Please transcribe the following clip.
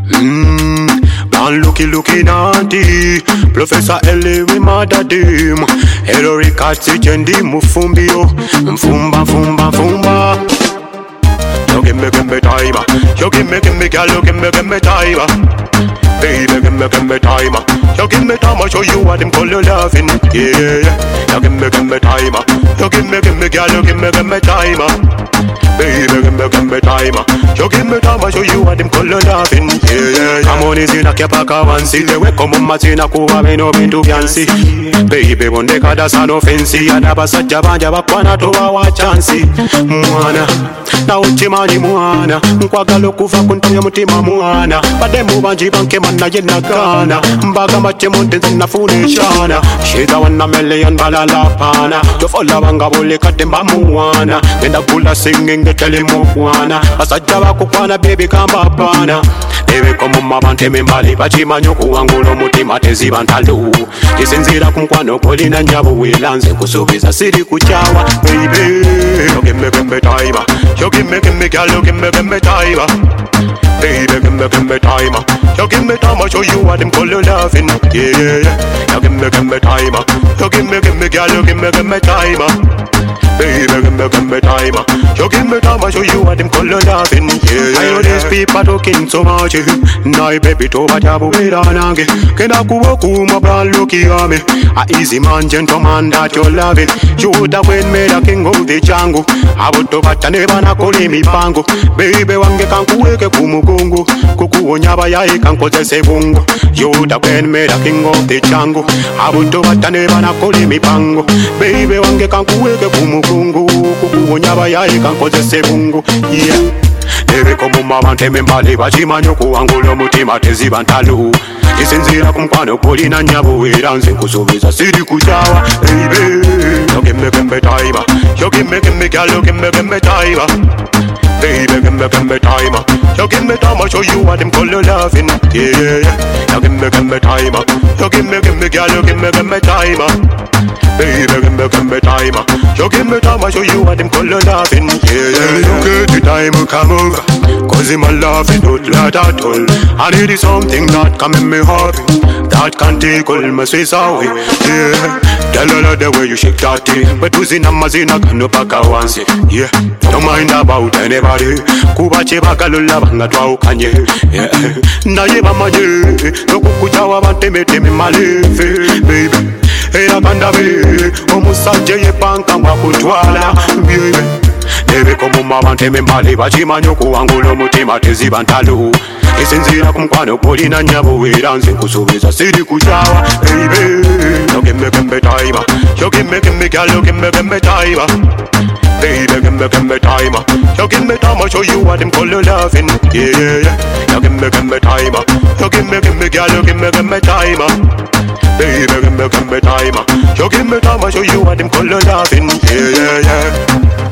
Man looky naughty. Professor Ellie we mother dim. Hello Ricati Jendi Mufumbio. Mfumba. You give me time. You give me girl, you give me time. Baby, give me time. You give me time, I show you what them call you loving. Yeah. You give me time. You give me girl, you give me time. Baby, give me time. You give me time, I show you what them call you loving. Yeah. I'm on is in a kepaka wansi. They wake up on matina kuwa meno bintu byansi. Baby, bonde kada sano fancy. Adabasa jabanja bakwana towa wa chansi. Mwana, na uchimani mwana. Nkwagalo kufa kuntumya mutima mwana. Bademu banji banke manna yena kana. Mbaga mache monte zina funishana. Shida wana million balala pana. Jofola wanga bole kademba mwana. Nenda kula singing the telemo mwana. Asajaba kukwana baby kamba pana. Baby komu mabante mbali bachima nyoku wangulo mutima tezi bantalu. Jisinzira kumkwano koli na njabu wilanze kusubiza siri kuchawa. Baby, you give me time. You give me girl, you give me time. Baby, give me time. You give me time, I show you what them call you loving. Yeah. You give me time. You give me girl, you give me time. Baby, give me time. You give me time, I show you what them call you loving. Yeah. I know these people talking so much. Now baby to bajabu wiranange. Kena kuwa kuma brand looky on me. A easy man, gentleman that you love it. You would have been made a king of the jungle. I would to bataneba na kole mi pango. Baby wange kankuweke kumugongo. Kuku onyaba ya ikankoze sebungo. You would have been made a king of the jungle. I would to bataneba na kole mi pango. Baby wange kankuweke kumugongo. Kuku onyaba ya ikankoze sebungo. Yeah. Baby komu mabante mbali bachima nyoku wangulo mutima tezi bantalu. Jisinzira kumkwano koli na nyabu wiranze kusubiza siri kuchawa. Baby, you give me time. You give me girl, you give me time. Baby, give me time. You give me time, I show you what them call you loving. Yeah. You give me time. You give me girl, you give me time. Baby, give me time. You give me time, I show you what them call you loving. Yeah. You get the time, come over. Cause in my love, it don't let at all. I need something that can make me happy. That can take all my stress away. Yeah. Tell her the way you shake that thing. But who's in a mazina can no pack once. Yeah. Don't mind about anybody. Kubache bakalula banga twa ukanye. Yeah. Na yeba maje. No kukuchawa bante me malefe. Baby. Era kanda be. Omusaje ye panka mwakutwala. Baby. Baby komu mabante mbali bachima nyoku wangulo mutima tezi bantalu. Isinzira kumkwano koli na nyabu wiranze kusubiza siri kuchawa. Baby, you give me time. You give me girl, you give me time. Baby, give me time. You give me time, I show you what them call you loving. Yeah. You give me time. You give me girl, you give me time. Baby, give me time. You give me time, I show you what them call you loving. Yeah.